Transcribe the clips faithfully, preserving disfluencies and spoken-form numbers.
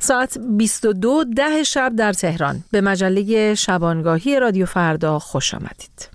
ساعت بیست و دو ده شب در تهران. به مجله شبانگاهی رادیو فردا خوش آمدید.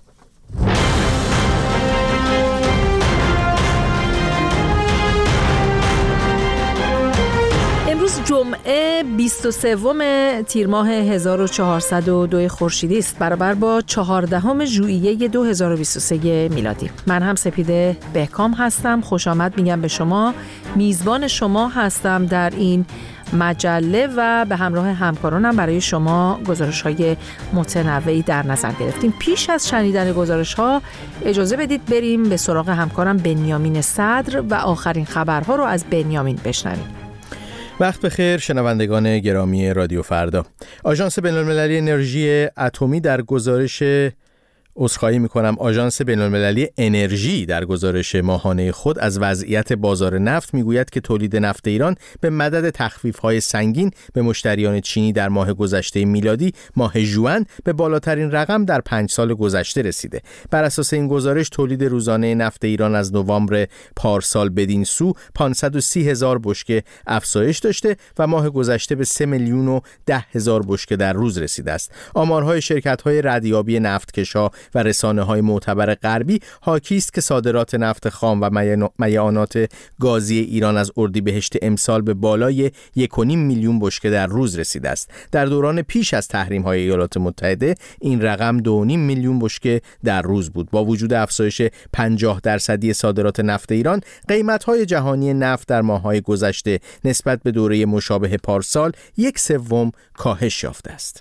امروز جمعه بیست و سوم تیر ماه هزار و چهارصد و دو خورشیدی است، برابر با چهاردهم ژوئیه دو هزار و بیست و سه میلادی. من هم سپیده بهکام هستم. خوش آمد میگم به شما. میزبان شما هستم در این مجله و به همراه همکارانم برای شما گزارش‌های متنوعی در نظر گرفتیم. پیش از شنیدن گزارش‌ها اجازه بدید بریم به سراغ همکارم بنیامین صدر و آخرین خبرها رو از بنیامین بشنویم. وقت بخیر شنوندگان گرامی رادیو فردا. آژانس بین‌المللی انرژی اتمی در گزارش عذرخواهی می‌کنم آژانس بین‌المللی انرژی در گزارش ماهانه خود از وضعیت بازار نفت می‌گوید که تولید نفت ایران به مدد تخفیف‌های سنگین به مشتریان چینی در ماه گذشته میلادی ماه ژوئن به بالاترین رقم در پنج سال گذشته رسیده. بر اساس این گزارش تولید روزانه نفت ایران از نوامبر پارسال بدین سو پانصد و سی هزار بشکه افزایش داشته و ماه گذشته به سه میلیون و ده هزار بشکه در روز رسیده است. آمارهای شرکت‌های ردیابی نفتکش‌ها و رسانه‌های معتبر غربی حاکی است که صادرات نفت خام و میعانات گازی ایران از اردیبهشت امسال به بالای یک و نیم میلیون بشکه در روز رسیده است. در دوران پیش از تحریم‌های ایالات متحده این رقم دو و نیم میلیون بشکه در روز بود. با وجود افزایش پنجاه درصدی صادرات نفت ایران، قیمت‌های جهانی نفت در ماه‌های گذشته نسبت به دوره مشابه پارسال یک سوم کاهش یافته است.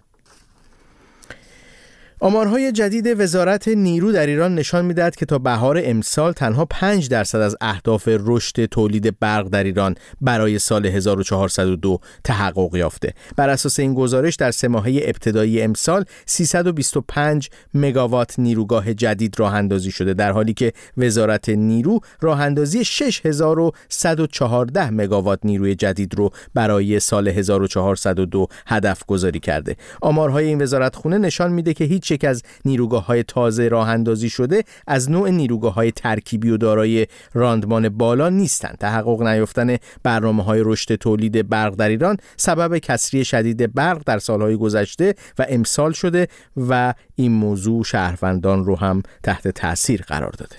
آمارهای جدید وزارت نیرو در ایران نشان می‌دهد که تا بهار امسال تنها پنج درصد از اهداف رشد تولید برق در ایران برای سال هزار و چهارصد و دو تحقق یافته. بر اساس این گزارش در سه ماهه ابتدایی امسال سیصد و بیست و پنج مگاوات نیروگاه جدید راه اندازی شده، در حالی که وزارت نیرو راه اندازی شش هزار و صد و چهارده مگاوات نیروی جدید رو برای سال هزار و چهارصد و دو هدف گذاری کرده. آمارهای این وزارتخونه نشان میده که هیچ یک از نیروگاه‌های تازه راه اندازی شده از نوع نیروگاه‌های ترکیبی و دارای راندمان بالا نیستند. تحقق نیافتن برنامه‌های رشد تولید برق در ایران سبب کسری شدید برق در سال‌های گذشته و امسال شده و این موضوع شهروندان رو هم تحت تأثیر قرار داده.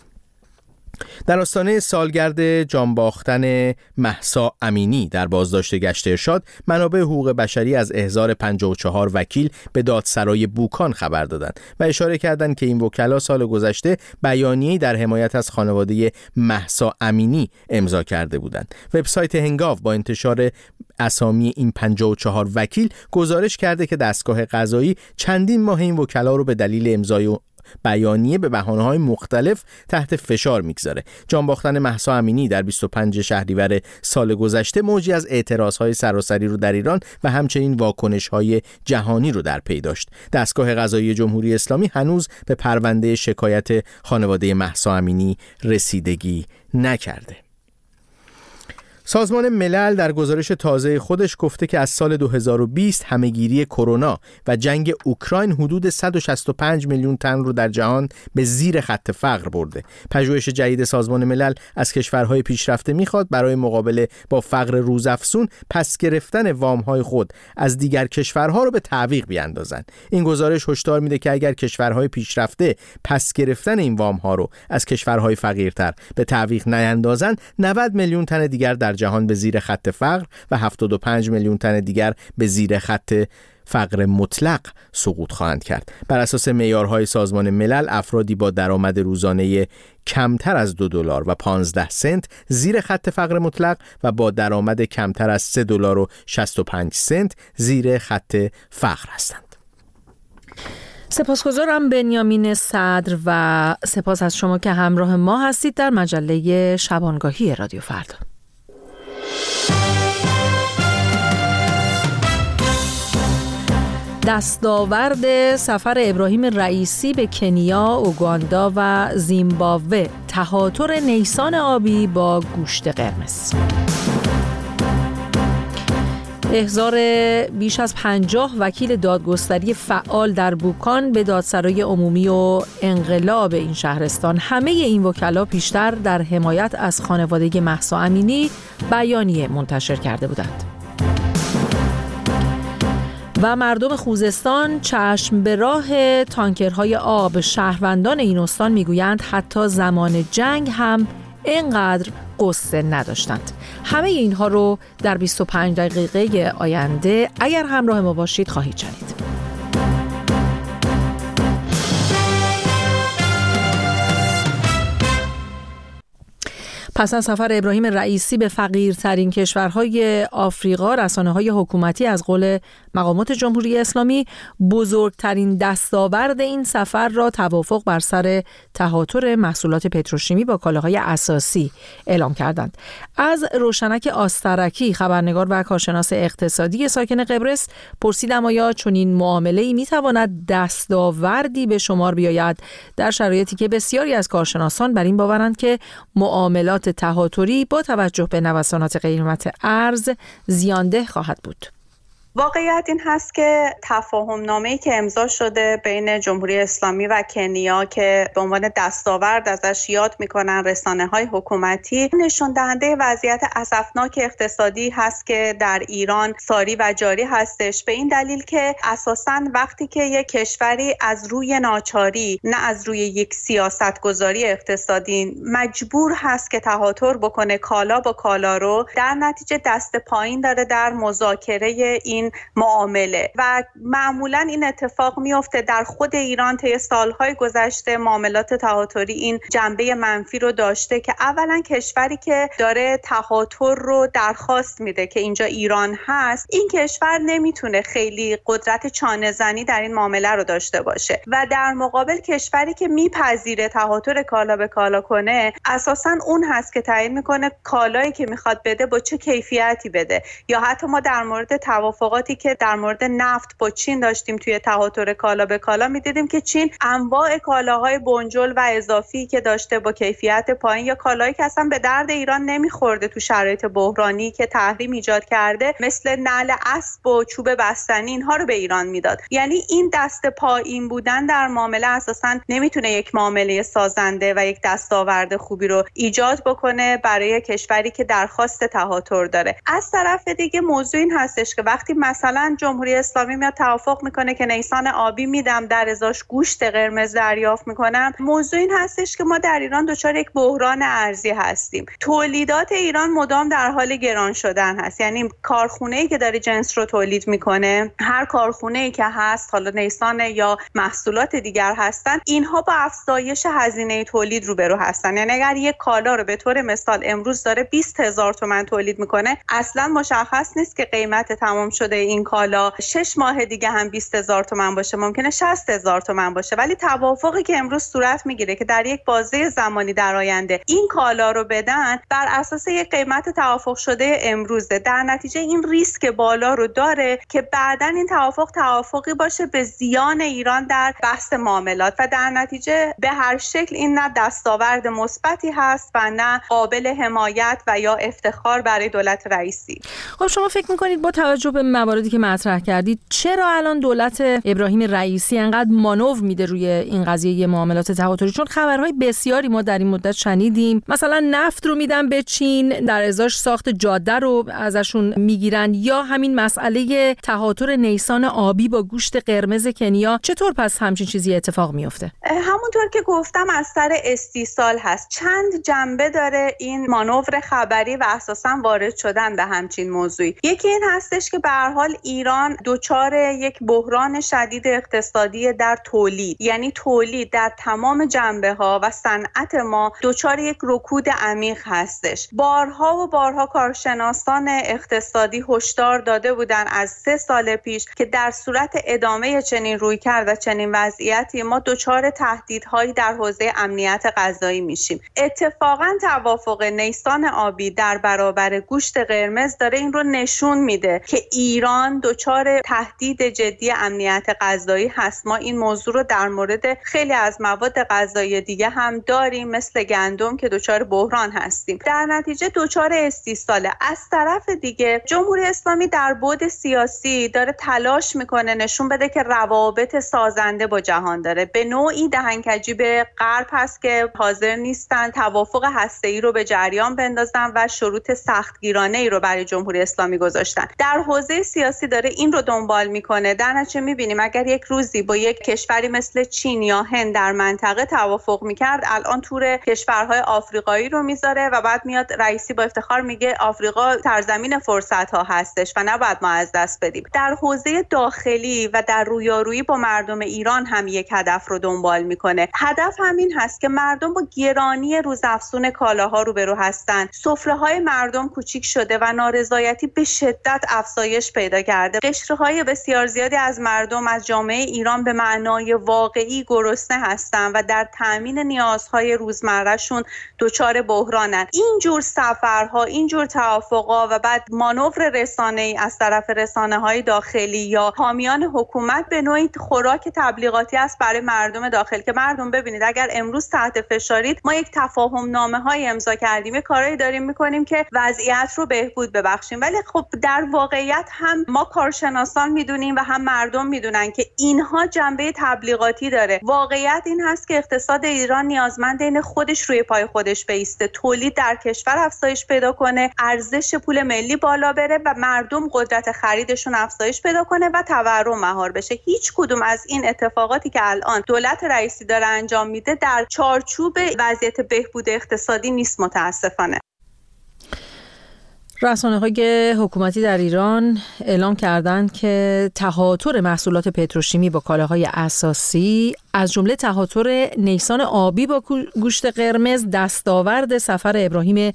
در آستانه سالگرد جانباختن مهسا امینی در بازداشت گشت ارشاد، منابع حقوق بشری از احضار پنجاه و چهار وکیل به دادسرای بوکان خبر دادند و اشاره کردند که این وکلا سال گذشته بیانیه‌ای در حمایت از خانواده مهسا امینی امضا کرده بودند. وبسایت هنگاو با انتشار اسامی این پنجاه و چهار وکیل گزارش کرده که دستگاه قضایی چندین ماه این وکلا رو به دلیل امضای بیانیه به بهانه‌های مختلف تحت فشار میگذاره. جانباختن مهسا امینی در بیست و پنجم شهریور سال گذشته موجی از اعتراضهای سراسری رو در ایران و همچنین واکنش‌های جهانی رو در پی داشت. دستگاه قضایی جمهوری اسلامی هنوز به پرونده شکایت خانواده مهسا امینی رسیدگی نکرده. سازمان ملل در گزارش تازه خودش گفته که از سال دو هزار و بیست همه‌گیری کرونا و جنگ اوکراین حدود صد و شصت و پنج میلیون تن رو در جهان به زیر خط فقر برده. پژوهش جدید سازمان ملل از کشورهای پیشرفته میخواد برای مقابله با فقر روزافزون پس گرفتن وام‌های خود از دیگر کشورها رو به تعویق بیاندازن. این گزارش هشدار میده که اگر کشورهای پیشرفته پس گرفتن این وام‌ها رو از کشورهای فقیرتر به تعویق نیاندازن، نود میلیون تن دیگر در جهان به زیر خط فقر و هفتاد و پنج میلیون تن دیگر به زیر خط فقر مطلق سقوط خواهند کرد. بر اساس معیارهای سازمان ملل، افرادی با درآمد روزانه کمتر از دو دلار و پانزده سنت زیر خط فقر مطلق و با درآمد کمتر از سه دلار و شصت و پنج سنت زیر خط فقر هستند. سپاسگزارم بنیامین صدر و سپاس از شما که همراه ما هستید در مجله شبانگاهی رادیو فردا. دستاورد سفر ابراهیم رئیسی به کنیا، اوگاندا و زیمبابوه، تهاتر نیسان آبی با گوشت قرمز. احضار بیش از پنجاه وکیل دادگستری فعال در بوکان به دادسرای عمومی و انقلاب این شهرستان. همه این وکلا پیشتر در حمایت از خانواده مهسا امینی بیانیه منتشر کرده بودند. و مردم خوزستان چشم به راه تانکرهای آب. شهروندان این استان میگویند حتی زمان جنگ هم اینقدر قصه نداشتند. همه اینها رو در بیست و پنج دقیقه آینده اگر همراه ما باشید خواهید شنید. پس از سفر ابراهیم رئیسی به فقیرترین کشورهای آفریقا، رسانه‌های حکومتی از قول مقامات جمهوری اسلامی بزرگترین دستاورد این سفر را توافق بر سر تهاتر محصولات پتروشیمی با کالاهای اساسی اعلام کردند. از روشنک آسترکی، خبرنگار و کارشناس اقتصادی ساکن قبرس، پرسیدم آیا چنین معامله‌ای می‌تواند دستاوردی به شمار بیاید در شرایطی که بسیاری از کارشناسان بر این باورند که معاملات تهاتری با توجه به نوسانات قیمت ارز زیانده خواهد بود. واقعیت این هست که تفاهم نامه‌ای که امضا شده بین جمهوری اسلامی و کنیا که به عنوان دستاورد ازش یاد میکنن رسانه‌های حکومتی، نشون دهنده وضعیت اسفناک اقتصادی هست که در ایران ساری و جاری هستش، به این دلیل که اساساً وقتی که یک کشوری از روی ناچاری، نه از روی یک سیاستگذاری اقتصادی، مجبور هست که تهاتر بکنه کالا با کالا رو، در نتیجه دست پایین داره در مذاکره این معامله و معمولا این اتفاق میفته. در خود ایران طی سالهای گذشته معاملات تهاتری این جنبه منفی رو داشته که اولا کشوری که داره تهاتر رو درخواست میده که اینجا ایران هست، این کشور نمیتونه خیلی قدرت چانه زنی در این معامله رو داشته باشه و در مقابل کشوری که میپذیره تهاتر کالا به کالا کنه، اساسا اون هست که تعیین میکنه کالایی که میخواد بده با چه کیفیتی بده. یا حتی ما در مورد توافقات که در مورد نفت با چین داشتیم توی تهاتر کالا به کالا، می‌دیدیم که چین انواع کالاهای بنجل و اضافی که داشته با کیفیت پایین یا کالایی که اصلا به درد ایران نمیخورده تو شرایط بحرانی که تحریم ایجاد کرده، مثل نعل اسب و چوب بستنی، اینها رو به ایران میداد. یعنی این دست پایین بودن در معامله اساسا نمیتونه یک معامله سازنده و یک دستاورد خوبی رو ایجاد بکنه برای کشوری که درخواست تهاتر داره. از طرف دیگه موضوع این هستش که وقتی مثلا جمهوری اسلامی میاد توافق میکنه که نیسان آبی میدم، در ازاش گوشت قرمز دریافت میکنم، موضوع این هستش که ما در ایران دچار یک بحران ارزی هستیم. تولیدات ایران مدام در حال گران شدن هست. یعنی کارخونه‌ای که داره جنس رو تولید میکنه، هر کارخونه‌ای که هست، حالا نیسان یا محصولات دیگر هستن، اینها با افزایش هزینه تولید روبرو هستن. یعنی اگر یک کالا رو به طور مثال امروز داره بیست هزار تومان تولید میکنه، اصلا مشخص نیست که قیمت تمام شده این کالا شش ماه دیگه هم بیست هزار تومان باشه، ممکنه شصت هزار تومان باشه. ولی توافقی که امروز صورت میگیره که در یک بازه زمانی در آینده این کالا رو بدن بر اساس یک قیمت توافق شده امروزه، در نتیجه این ریسک بالا رو داره که بعداً این توافق توافقی باشه به زیان ایران در بحث معاملات و در نتیجه به هر شکل این نه دستاورد مثبتی هست و نه قابل حمایت و یا افتخار برای دولت رئیسی. خب شما فکر می‌کنید با توجه به مواردی که مطرح کردید چرا الان دولت ابراهیم رئیسی انقدر مانور میده روی این قضیه معاملات تهاتری؟ چون خبرهای بسیاری ما در این مدت شنیدیم، مثلا نفت رو میدن به چین، در ازاش ساخت جاده رو ازشون میگیرن، یا همین مسئله تهاتر نیسان آبی با گوشت قرمز کنیا. چطور پس همچین چیزی اتفاق میفته؟ همونطور که گفتم از سر استیصال هست. چند جنبه داره این مانور خبری و اساساً وارد شدن به همچین موضوعی. یکی این هستش که به هر حال ایران دچار یک بحران شدید اقتصادی در تولید، یعنی تولید در تمام جنبه‌ها و صنعت ما دچار یک رکود عمیق هستش. بارها و بارها کارشناسان اقتصادی هشدار داده بودن از سه سال پیش که در صورت ادامه چنین رویکرد و چنین وضعیتی ما دچار تهدیدهایی در حوزه امنیت غذایی میشیم. اتفاقاً توافق نیسان آبی در برابر گوشت قرمز داره این رو نشون میده که ایران دچار تهدید جدی امنیت غذایی هست. ما این موضوع رو در مورد خیلی از مواد غذایی دیگه هم داریم، مثل گندم که دچار بحران هستیم. در نتیجه دچار استیصاله. از طرف دیگه جمهوری اسلامی در بعد سیاسی داره تلاش میکنه نشون بده که روابط سازنده با جهان داره. به نوعی دهنکجی به غرب هست که حاضر نیستن توافق هسته‌ای رو به جریان بندازن و شروط سختگیرانه‌ای رو برای جمهوری اسلامی گذاشتن. در حوزه سیاسی داره این رو دنبال میکنه. در نتیجه میبینیم اگر یک روزی با یک کشوری مثل چین یا هند در منطقه توافق میکرد، الان تور کشورهای آفریقایی رو میذاره و بعد میاد رئیسی با افتخار میگه آفریقا سرزمین فرصت ها هستش و نباید ما از دست بدیم. در حوزه داخلی و در رویارویی با مردم ایران هم یک هدف رو دنبال میکنه. هدف همین هست که مردم با گرانی روزافزون کالاها روبرو هستن. سفره‌های مردم کوچیک شده و نارضایتی به شدت افزایش پیدا کرده. قشرهای بسیار زیادی از مردم از جامعه ایران به معنای واقعی گرسنه هستن و در تامین نیازهای روزمرهشون دچار بحرانن. این جور سفرها، این جور توافقا و بعد مانور رسانه‌ای از طرف رسانه‌های داخلی یا حامیان حکومت به نوعی خوراک تبلیغاتی است برای مردم داخل که مردم ببینید اگر امروز تحت فشارید، ما یک تفاهم نامه‌های امضا کردیم، کارایی داریم می‌کنیم که وضعیت رو بهبود ببخشیم. ولی خب در واقعیت هم ما کارشناسان میدونیم و هم مردم میدونن که اینها جنبه تبلیغاتی داره. واقعیت این هست که اقتصاد ایران نیازمند این خودش روی پای خودش بایسته، تولید در کشور افزایش پیدا کنه، ارزش پول ملی بالا بره و مردم قدرت خریدشون افزایش پیدا کنه و تورم مهار بشه. هیچ کدوم از این اتفاقاتی که الان دولت رئیسی داره انجام میده در چارچوب وضعیت بهبود اقتصادی نیست متاسفانه. رسانه‌های حکومتی در ایران اعلام کردند که تهاتر محصولات پتروشیمی با کالاهای اساسی از جمله تهاتر نیسان آبی با گوشت قرمز دستاورد سفر ابراهیم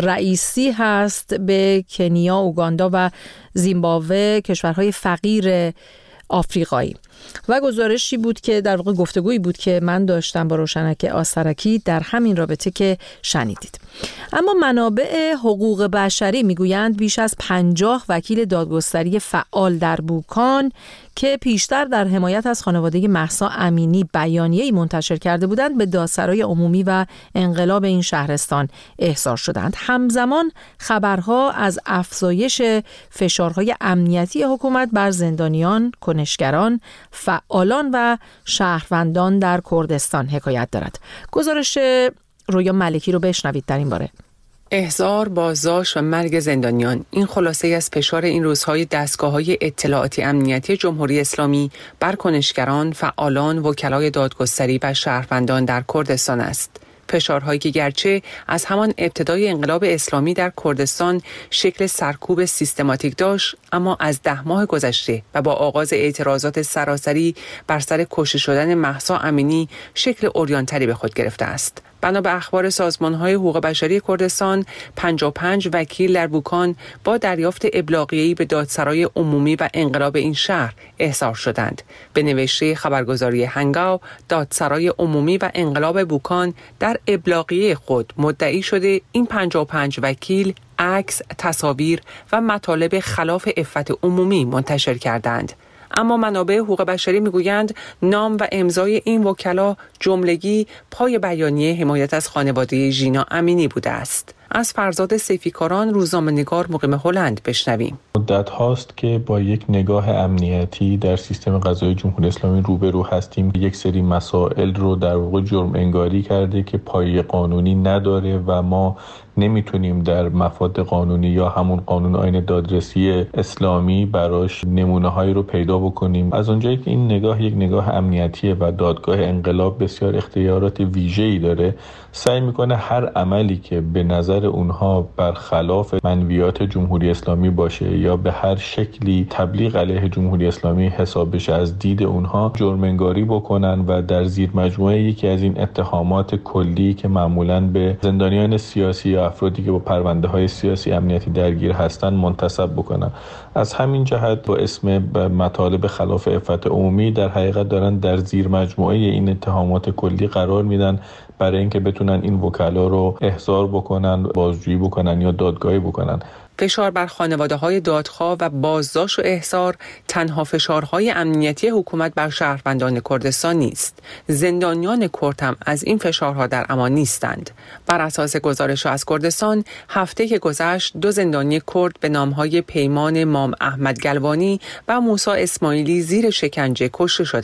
رئیسی هست به کنیا، اوگاندا و زیمبابوه، کشورهای فقیر آفریقایی. و گزارشی بود که در واقع گفتگویی بود که من داشتم با روشنک آسترکی در همین رابطه که شنیدید. اما منابع حقوق بشری میگویند بیش از پنجاه وکیل دادگستری فعال در بوکان که پیشتر در حمایت از خانواده مهسا امینی بیانیه‌ای منتشر کرده بودند به دادسرای عمومی و انقلاب این شهرستان احضار شدند. همزمان خبرها از افزایش فشارهای امنیتی حکومت بر زندانیان، کنشگران، فعالان و شهروندان در کردستان حکایت دارد. گزارش رویا ملکی رو بشنوید در این باره. احضار، بازداشت و مرگ زندانیان، این خلاصه از فشار این روزهای دستگاه‌های اطلاعاتی امنیتی جمهوری اسلامی بر کنشگران، فعالان، وکلای دادگستری و شهروندان در کردستان است. فشارهایی که گرچه از همان ابتدای انقلاب اسلامی در کردستان شکل سرکوب سیستماتیک داشت، اما از ده ماه گذشته و با آغاز اعتراضات سراسری بر سر کشته شدن مهسا امینی شکل عریان‌تری به خود گرفته است. بنا به اخبار سازمان‌های حقوق بشری کردستان، پنجاه و پنج وکیل در بوکان با دریافت ابلاغیه‌ای به دادسرای عمومی و انقلاب این شهر احضار شدند. به نوشته خبرگزاری هنگاو، دادسرای عمومی و انقلاب بوکان در ابلاغیه خود مدعی شده این پنجاه و پنج وکیل عکس، تصاویر و مطالب خلاف عفت عمومی منتشر کردند. اما منابع حقوق بشری میگویند نام و امضای این وکلا جملگی پای بیانیه حمایت از خانواده ژینا امینی بوده است. از فرزاد سیفیکاران، روزنامه‌نگار مقیم هلند بشنویم. مدت هاست که با یک نگاه امنیتی در سیستم قضایی جمهوری اسلامی روبرو هستیم. یک سری مسائل رو در واقع جرم انگاری کرده که پایه قانونی نداره و ما نمیتونیم در مفاد قانونی یا همون قانون آیین دادرسی اسلامی براش نمونه‌هایی رو پیدا بکنیم. از اونجایی که این نگاه یک نگاه امنیتیه و دادگاه انقلاب بسیار اختیارات ویژه‌ای داره، سعی میکنه هر عملی که به نظر اونها برخلاف منویات جمهوری اسلامی باشه یا به هر شکلی تبلیغ علیه جمهوری اسلامی حساب بشه از دید اونها جرم انگاری بکنن و در زیر مجموعه یکی از این اتهامات کلی که معمولاً به زندانیان سیاسی یا افرادی که با پرونده های سیاسی امنیتی درگیر هستن منتسب بکنن. از همین جهت با اسم مطالب خلاف عفت عمومی در حقیقت دارن در زیر مجموعه این اتهامات کلی قرار میدن برای اینکه بتونن این وکلا رو احضار بکنن، بازجویی بکنن یا دادگاهی بکنن. فشار بر خانواده‌های دادخواه و بازداشت و احضار تنها فشارهای امنیتی حکومت بر شهروندان کردستان نیست. زندانیان کرد هم از این فشارها در امان نیستند. بر اساس گزارش از کردستان، هفته که گذشت دو زندانی کرد به نامهای پیمان مام احمد گلوانی و موسی اسماعیلی زیر شکنجه کشته شدند.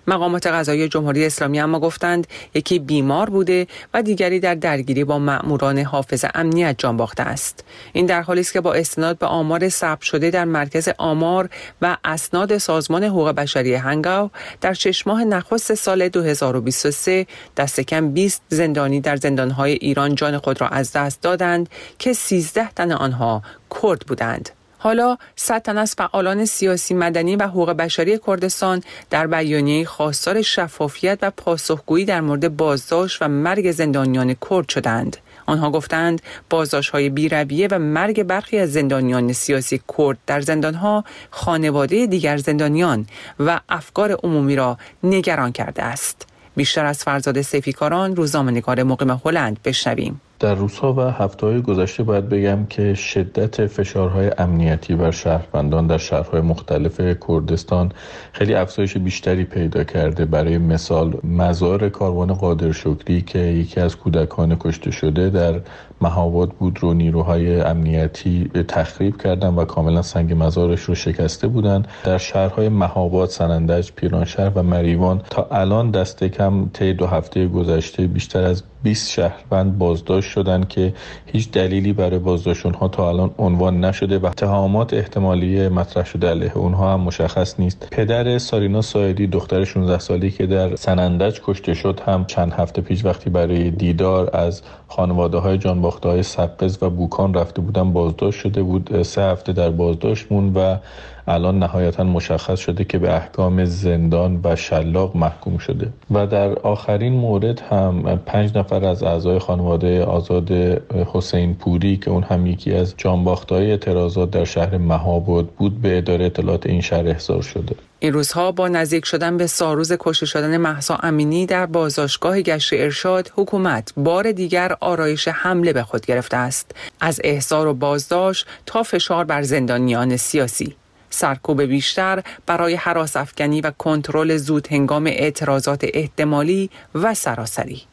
مقامات قضایی جمهوری اسلامی اما گفتند یکی بیمار بوده و دیگری در درگیری با مأموران حافظ امنیت جان باخته است. این در حالی است که با استناد به آمار ثبت شده در مرکز آمار و اسناد سازمان حقوق بشری هنگاو در شش ماه نخست سال دو هزار و بیست و سه دست کم بیست زندانی در زندانهای ایران جان خود را از دست دادند که سیزده تن آنها کرد بودند. حالا صد تن از فعالان سیاسی، مدنی و حقوق بشری کردستان در بیانیه خواستار شفافیت و پاسخگویی در مورد بازداشت و مرگ زندانیان کرد شدند. آنها گفتند بازداشت‌های بی‌رویه و مرگ برخی از زندانیان سیاسی کرد در زندان‌ها خانواده دیگر زندانیان و افکار عمومی را نگران کرده است. بیشتر از فرزاد سیفیکاران، روزنامه‌نگار مقیم هلند، بشنویم. در روزها و هفته‌های گذشته باید بگم که شدت فشارهای امنیتی بر شهروندان در شهرهای مختلف کردستان خیلی افزایش بیشتری پیدا کرده. برای مثال مزار کاروان قادر شکری که یکی از کودکان کشته شده در مهاباد بود رو نیروهای امنیتی تخریب کردن و کاملا سنگ مزارش رو شکسته بودن. در شهرهای مهاباد، سنندج، پیرانشهر و مریوان تا الان دست کم طی دو هفته گذشته بیشتر از بیست شهروند بازداشت شدند که هیچ دلیلی برای بازداشت اونها تا الان عنوان نشده و اتهامات احتمالی مطرح شده علیه اونها هم مشخص نیست. پدر سارینا ساعدی، دختر شانزده ساله‌ای که در سنندج کشته شد، هم چند هفته پیش وقتی برای دیدار از خانواده‌های جانباخته‌های سقز و بوکان رفته بودن بازداشت شده بود. سه هفته در بازداشت موند و الان نهایتا مشخص شده که به احکام زندان و شلاق محکوم شده. و در آخرین مورد هم پنج نفر از اعضای خانواده آزاد حسین پوری که اون هم یکی از جانباخته‌های اعتراضات در شهر مهاباد بود به اداره اطلاعات این شهر احضار شده. این روزها با نزدیک شدن به سالروز کشته شدن مهسا امینی در بازداشتگاه گشت ارشاد، حکومت بار دیگر آرایش حمله به خود گرفته است، از احضار و بازداشت تا فشار بر زندانیان سیاسی. سرکوب بیشتر برای هراس افکنی و کنترل زود هنگام اعتراضات احتمالی و سراسری.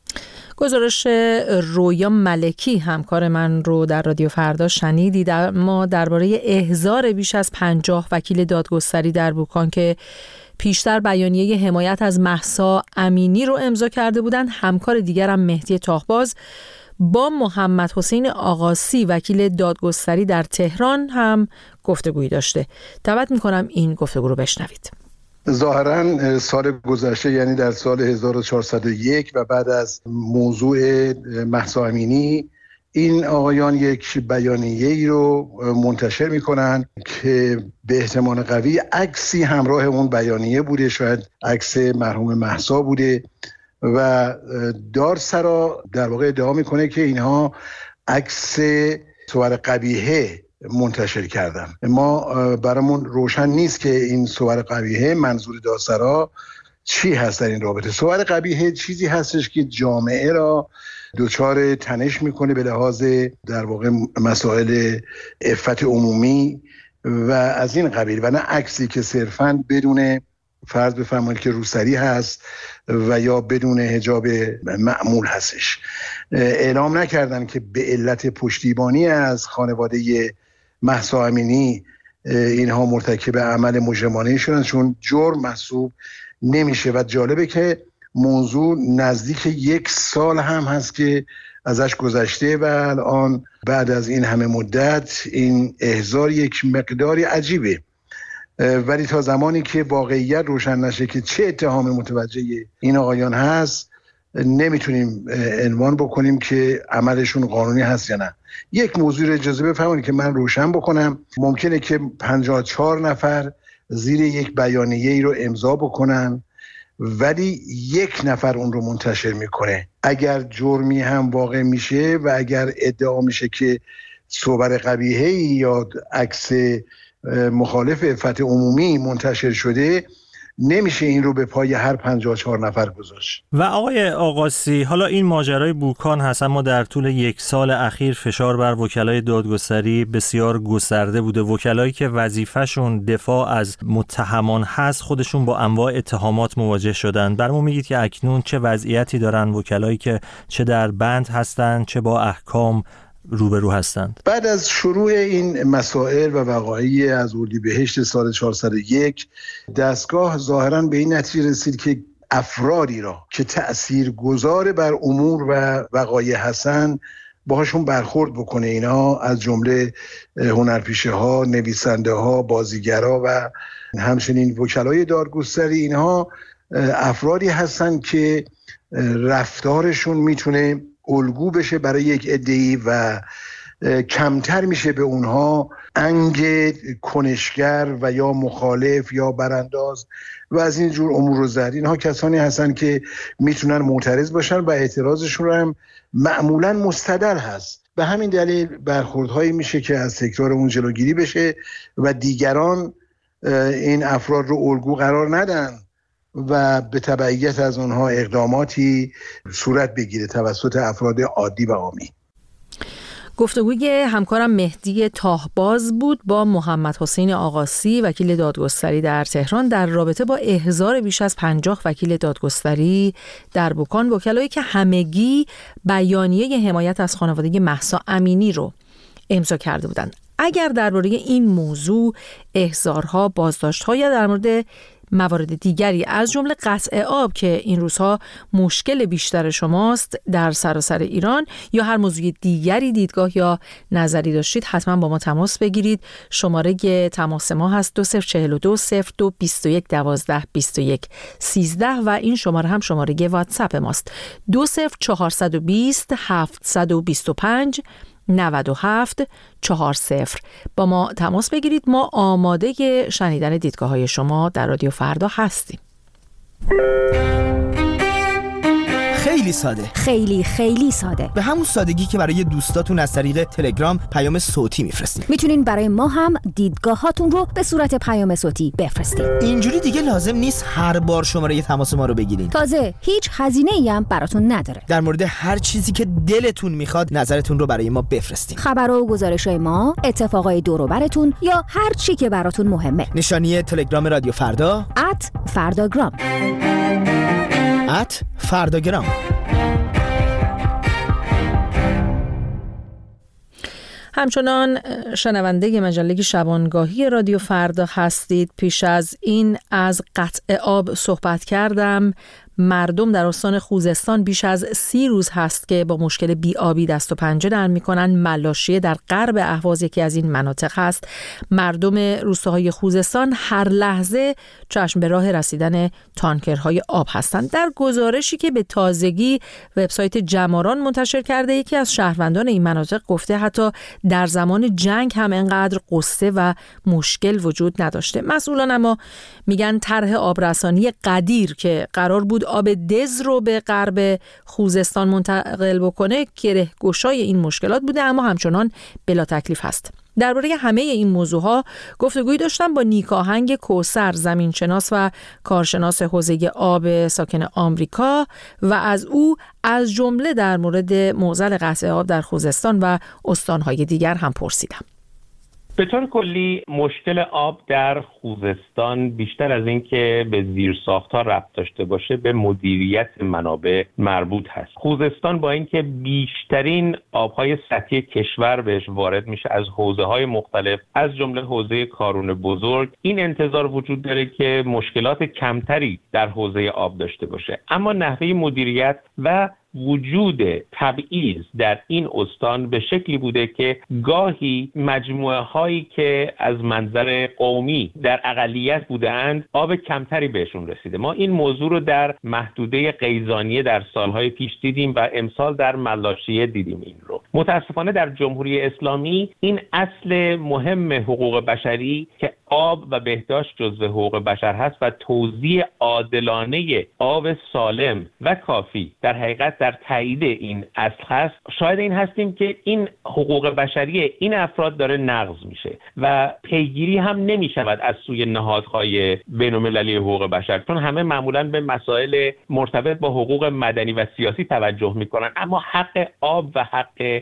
گزارش رویا ملکی همکار من رو در رادیو فردا شنیدید. ما درباره احضار بیش از پنجاه وکیل دادگستری در بوکان که پیشتر بیانیه حمایت از مهسا امینی رو امضا کرده بودند، همکار دیگرم مهدی تاهباز با محمد حسین آقاسی وکیل دادگستری در تهران هم گفتگویی داشته. دعوت میکنم این گفتگو رو بشنوید. ظاهراً سال گذشته، یعنی در سال هزار و چهارصد و یک و بعد از موضوع مهسا امینی، این آقایان یک بیانیه ای رو منتشر میکنن که به احتمال قوی عکسی همراه اون بیانیه بوده، شاید عکس مرحوم مهسا بوده و دادسرا در واقع ادعا میکنه که اینها عکس صور قبیحه منتشر کردن. ما برامون روشن نیست که این صور قبیحه منظور دادسرا چی هست در این رابطه. صور قبیحه چیزی هستش که جامعه را دچار تنش میکنه به لحاظ در واقع مسائل عفت عمومی و از این قبیل، و نه عکسی که صرفاً بدون فرض بفرمایید که روسری هست و یا بدون حجاب معمول هستش. اعلام نکردن که به علت پشتیبانی از خانواده مهسا امینی اینها مرتکب عمل مجرمانه شدن، چون جرم محسوب نمیشه. و جالبه که موضوع نزدیک یک سال هم هست که ازش گذشته و الان بعد از این همه مدت این احضار یک مقداری عجیبه، ولی تا زمانی که واقعیت روشن نشه که چه اتهام متوجه این آقایان هست نمیتونیم عنوان بکنیم که عملشون قانونی هست یا نه. یک موضوع رو اجازه بفرمایید که من روشن بکنم. ممکنه که پنجاه و چهار نفر زیر یک بیانیه ای رو امضا بکنن ولی یک نفر اون رو منتشر میکنه. اگر جرمی هم واقع میشه و اگر ادعا میشه که صور قبیحه یا عکس مخالف عفت عمومی منتشر شده، نمیشه این رو به پای هر پنجاه و چهار نفر گذاشت. و آقای آقاسی، حالا این ماجرای بوکان هست، اما در طول یک سال اخیر فشار بر وکلای دادگستری بسیار گسترده بوده. وکلایی که وظیفه‌شون دفاع از متهمان هست خودشون با انواع اتهامات مواجه شدن. برامون میگید که اکنون چه وضعیتی دارن وکلایی که چه در بند هستن چه با احکام روبرو هستند؟ بعد از شروع این مسائل و وقایع از اردیبهشت سال چهارصد و یک، دستگاه ظاهراً به این نتیجه رسید که افرادی را که تأثیرگذار بر امور و وقایع هستند باهاشون برخورد بکنه. اینا از جمله هنرپیشه ها، نویسنده ها، بازیگرا و همچنین وکلای دادگستری، اینها افرادی هستن که رفتارشون میتونه الگو بشه برای یک عده‌ای و کمتر میشه به اونها انگ کنشگر و یا مخالف یا برانداز و از این جور امور رو زد. اینها کسانی هستن که میتونن معترض باشن و اعتراضشون رو هم معمولا مستدل هست. به همین دلیل برخوردهایی میشه که از تکرار اون جلوگیری بشه و دیگران این افراد رو الگو قرار ندن و به تبعیت از اونها اقداماتی صورت بگیره توسط افراد عادی و عامی. گفتگوی همکارم مهدی تاهباز بود با محمد حسین آقاسی، وکیل دادگستری در تهران، در رابطه با احضار بیش از پنجاه وکیل دادگستری در بوکان، وکلایی که همگی بیانیه حمایت از خانواده مهسا امینی رو امضا کرده بودند. اگر درباره این موضوع، احضارها، بازداشت‌ها یا در مورد موارد دیگری از جمله قطع آب که این روزها مشکل بیشتر شماست در سراسر ایران، یا هر موضوع دیگری دیدگاه یا نظری داشتید، حتما با ما تماس بگیرید. شماره تماس ما هست دو صفر چهل و دو صفر دو بیست و یک دوازده بیست و یک سیزده و این شماره هم شماره واتساپ ماست دو صفر چهارصد و بیست هفتصد و بیست و پنج نود و هفت چهار صفر. با ما تماس بگیرید. ما آماده شنیدن دیدگاه های شما در رادیو فردا هستیم. خیلی ساده، خیلی خیلی ساده، به همون سادگی که برای دوستاتون از طریق تلگرام پیام صوتی میفرستید. میتونین برای ما هم دیدگاهاتون رو به صورت پیام صوتی بفرستید. اینجوری دیگه لازم نیست هر بار شماره تماس ما رو بگیرید. تازه هیچ هزینه‌ای هم براتون نداره. در مورد هر چیزی که دلتون میخواد نظرتون رو برای ما بفرستید. خبر و گزارش‌های ما، اتفاقای دور و براتون یا هر چی که براتون مهمه. نشانی تلگرام رادیو فردا ات فرداگرام ات فرداگرام. همچنان شنونده مجله شبانگاهی رادیو فردا هستید. پیش از این از قطع آب صحبت کردم. مردم در استان خوزستان بیش از سی روز هست که با مشکل بی‌آبی دست و پنجه نرم می‌کنن. ملاشیه در غرب اهواز یکی از این مناطق هست. مردم روستاهای خوزستان هر لحظه چشم به راه رسیدن تانکرهای آب هستند. در گزارشی که به تازگی وبسایت جماران منتشر کرده، یکی از شهروندان این مناطق گفته حتی در زمان جنگ هم انقدر قصه و مشکل وجود نداشته. مسئولان اما میگن طرح آبرسانی قدیر که قرار بود آب دز رو به غرب خوزستان منتقل بکنه گره‌گشای این مشکلات بوده، اما همچنان بلا تکلیف هست. درباره همه این موضوعها گفتگویی داشتم با نیکاهنگ کوثر، زمینشناس و کارشناس حوزه آب ساکن آمریکا، و از او از جمله در مورد معضل قطع آب در خوزستان و استانهای دیگر هم پرسیدم. به طور کلی مشکل آب در خوزستان بیشتر از این که به زیرساخت‌ها ربط داشته باشه به مدیریت منابع مربوط هست. خوزستان با اینکه بیشترین آب‌های سطحی کشور بهش وارد میشه از حوزه‌های مختلف از جمله حوزه کارون بزرگ، این انتظار وجود داره که مشکلات کمتری در حوزه آب داشته باشه، اما نحوه مدیریت و وجود تبعیض در این استان به شکلی بوده که گاهی مجموعه هایی که از منظر قومی در اقلیت بودند آب کمتری بهشون رسیده. ما این موضوع رو در محدوده قیزانیه در سالهای پیش دیدیم و امسال در ملاشیه دیدیم. این رو متاسفانه در جمهوری اسلامی این اصل مهم حقوق بشری که آب و بهداشت جزو حقوق بشر هست و توزیع عادلانه آب سالم و کافی در حقیقت در تایید این اصل هست. شاید این هستیم که این حقوق بشری این افراد داره نقض میشه و پیگیری هم نمی شود از سوی نهادهای بین‌المللی حقوق بشر، چون همه معمولاً به مسائل مرتبط با حقوق مدنی و سیاسی توجه میکنن، اما حق آب و حق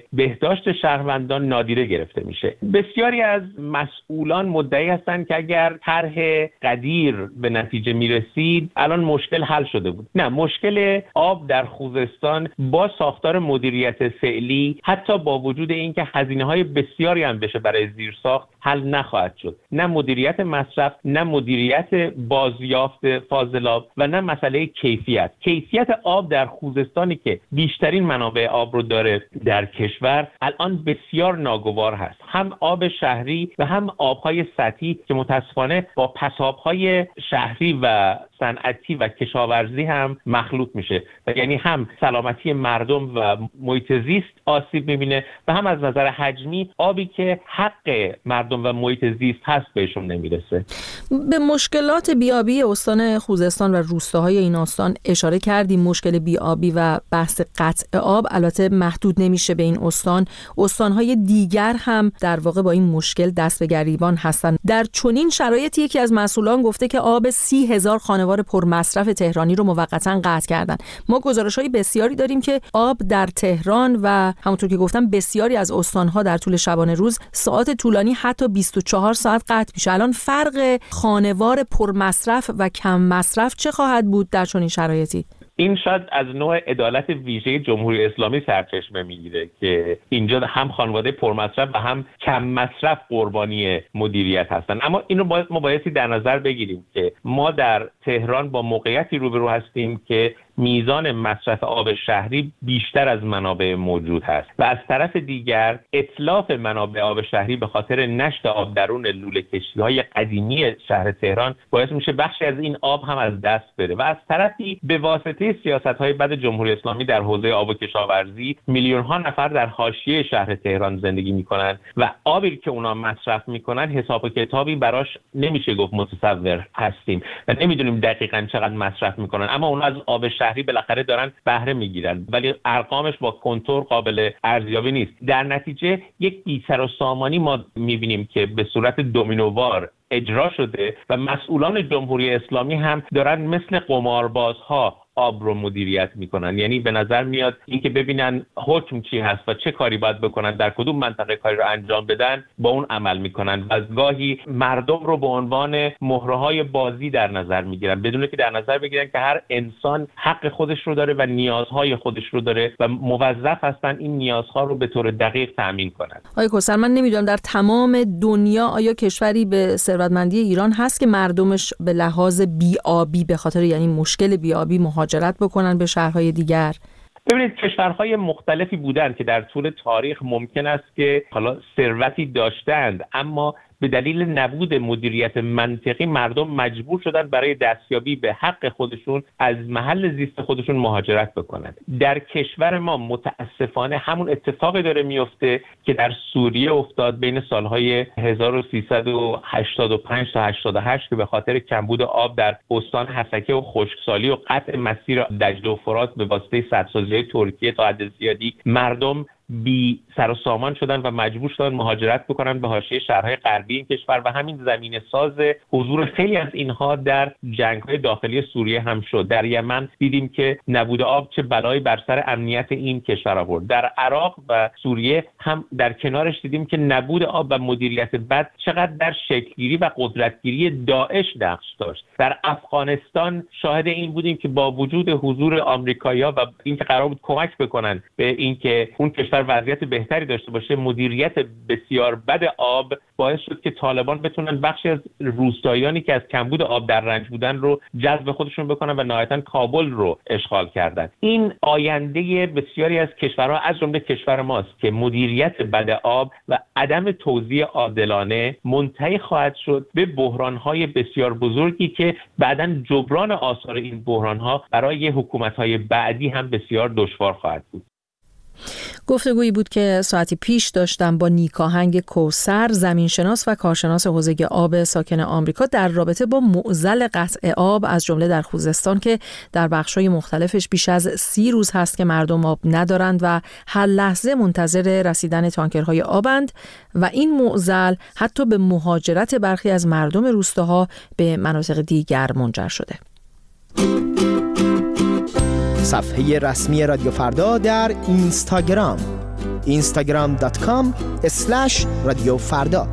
بهداشت شهروندان نادیده گرفته میشه. بسیاری از مسئولان مدعی هستند که اگر طرح قدیر به نتیجه میرسید الان مشکل حل شده بود. نه، مشکل آب در خوزستان با ساختار مدیریت فعلی حتی با وجود اینکه هزینه‌های بسیاری هم بشه برای زیرساخت حل نخواهد شد. نه مدیریت مصرف، نه مدیریت بازیافت فاضلاب و نه مسئله کیفیت. کیفیت آب در خوزستانی که بیشترین منابع آب رو داره در کشور الان بسیار ناگوار هست. هم آب شهری و هم آبهای سطحی که متاسفانه با پسابهای شهری و صنعتی و کشاورزی هم مخلوط میشه و یعنی هم سلامتی مردم و محیط زیست آسیب میبینه و هم از نظر حجمی آبی که حق مردم و محیط زیست هست بهشون نمیرسه. به مشکلات بیابی استان خوزستان و روستاهای این استان اشاره کردیم. مشکل بیابی و بحث قطع آب البته محدود نمیشه به این استان. استانهای دیگر هم در واقع با این مشکل دست به گریبان هستن. در چنین شرایطی یکی از مسئولان گفته که آب سی هزار خانوار پرمصرف تهرانی رو موقتا قطع کردن. ما گزارش‌های بسیاری داریم که آب در تهران و همونطور که گفتم بسیاری از استان‌ها در طول شبانه روز ساعات طولانی حتی بیست و چهار ساعت قطع میشه. الان فرق خانوار پرمصرف و کم مصرف چه خواهد بود در چنین شرایطی؟ این شاید از نوع عدالت ویژه جمهوری اسلامی سرچشمه میگیره که اینجا هم خانواده پرمصرف و هم کم مصرف قربانی مدیریت هستن. اما اینو باید ما بایستی در نظر بگیریم که ما در تهران با موقعیتی روبرو هستیم که میزان مصرف آب شهری بیشتر از منابع موجود هست و از طرف دیگر اتلاف منابع آب شهری به خاطر نشت آب درون لوله کشی‌های قدیمی شهر تهران باعث میشه بخشی از این آب هم از دست بره و از طرفی به واسطه سیاست‌های بد جمهوری اسلامی در حوزه آب و کشاورزی میلیون‌ها نفر در حاشیه شهر تهران زندگی میکنن و آبی که اونا مصرف میکنن حساب و کتابی براش نمیشه گفت متصور هستیم و نمیدونیم دقیقاً چقدر مصرف میکنن، اما اونا از آب شهری بالاخره دارن بهره میگیرن ولی ارقامش با کنترل قابل ارزیابی نیست. در نتیجه یک بی‌سر و سامانی ما میبینیم که به صورت دومینووار اجرا شده و مسئولان جمهوری اسلامی هم دارن مثل قماربازها آب رو مدیریت میکنن. یعنی به نظر میاد اینکه ببینن حکم چی هست و چه کاری باید بکنن، در کدوم منطقه کاری رو انجام بدن، با اون عمل میکنن و از گاهی مردم رو به عنوان مهره‌های بازی در نظر میگیرن بدون که در نظر بگیرن که هر انسان حق خودش رو داره و نیازهای خودش رو داره و موظف هستن این نیازها رو به طور دقیق تامین کنن. آقای کوثر، من نمیدونم در تمام دنیا آیا کشوری به ثروتمندی ایران هست که مردمش به لحاظ بی‌آبی به خاطر یعنی مشکل بی‌آبی مهاجرت بکنن به شهرهای دیگر؟ ببینید کشورهای مختلفی بودن که در طول تاریخ ممکن است که حالا ثروتی داشتند اما به دلیل نبود مدیریت منطقی مردم مجبور شدن برای دستیابی به حق خودشون از محل زیست خودشون مهاجرت بکنند. در کشور ما متاسفانه همون اتفاقی داره میفته که در سوریه افتاد بین سالهای هزار و سیصد و هشتاد و پنج تا هشتاد و هشت که به خاطر کمبود آب در استان حسکه و خشکسالی و قطع مسیر دجله و فرات به واسطه سدسازی ترکیه تا حد زیادی مردم بی سر و سامان شدن و مجبور شدن مهاجرت بکنن به حاشیه شهرهای غربی این کشور و همین زمینه ساز حضور خیلی از اینها در جنگ‌های داخلی سوریه هم شد. در یمن دیدیم که نبود آب چه بلایی بر سر امنیت این کشور آورد. در عراق و سوریه هم در کنارش دیدیم که نبود آب و مدیریت بد چقدر در شکلگیری و قدرتگیری داعش نقش داشت. در افغانستان شاهد این بودیم که با وجود حضور آمریکایی‌ها و اینکه قرار بود کمک بکنن به اینکه اون کشور وضعیت بهتری داشته باشه، مدیریت بسیار بد آب باعث شد که طالبان بتونن بخشی از روستاییانی که از کمبود آب در رنج بودن رو جذب خودشون بکنن و نهایتاً کابل رو اشغال کردن. این آینده بسیاری از کشورها از جمله کشور ماست که مدیریت بد آب و عدم توزیع عادلانه منتهی خواهد شد به بحران‌های بسیار بزرگی که بعداً جبران آثار این بحران‌ها برای حکومت‌های بعدی هم بسیار دشوار خواهد بود. گفتگویی بود که ساعتی پیش داشتم با نیکاهنگ کوثر، زمینشناس و کارشناس حوزه آب ساکن آمریکا در رابطه با معضل قطع آب از جمله در خوزستان که در بخش‌های مختلفش بیش از سی روز هست که مردم آب ندارند و هر لحظه منتظر رسیدن تانکرهای آبند و این معضل حتی به مهاجرت برخی از مردم روستاها به مناطق دیگر منجر شده. صفحه رسمی رادیو فردا در اینستاگرام. اینستاگرام دات کام اسلش رادیو فردا.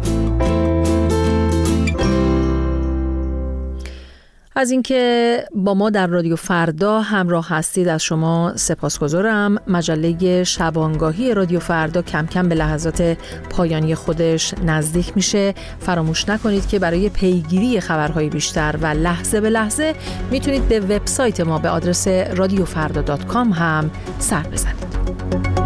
از اینکه با ما در رادیو فردا همراه هستید از شما سپاسگزارم. مجله شبانگاهی رادیو فردا کم کم به لحظات پایانی خودش نزدیک میشه. فراموش نکنید که برای پیگیری خبرهای بیشتر و لحظه به لحظه میتونید به وبسایت ما به آدرس رادیو فردا دات کام هم سر بزنید.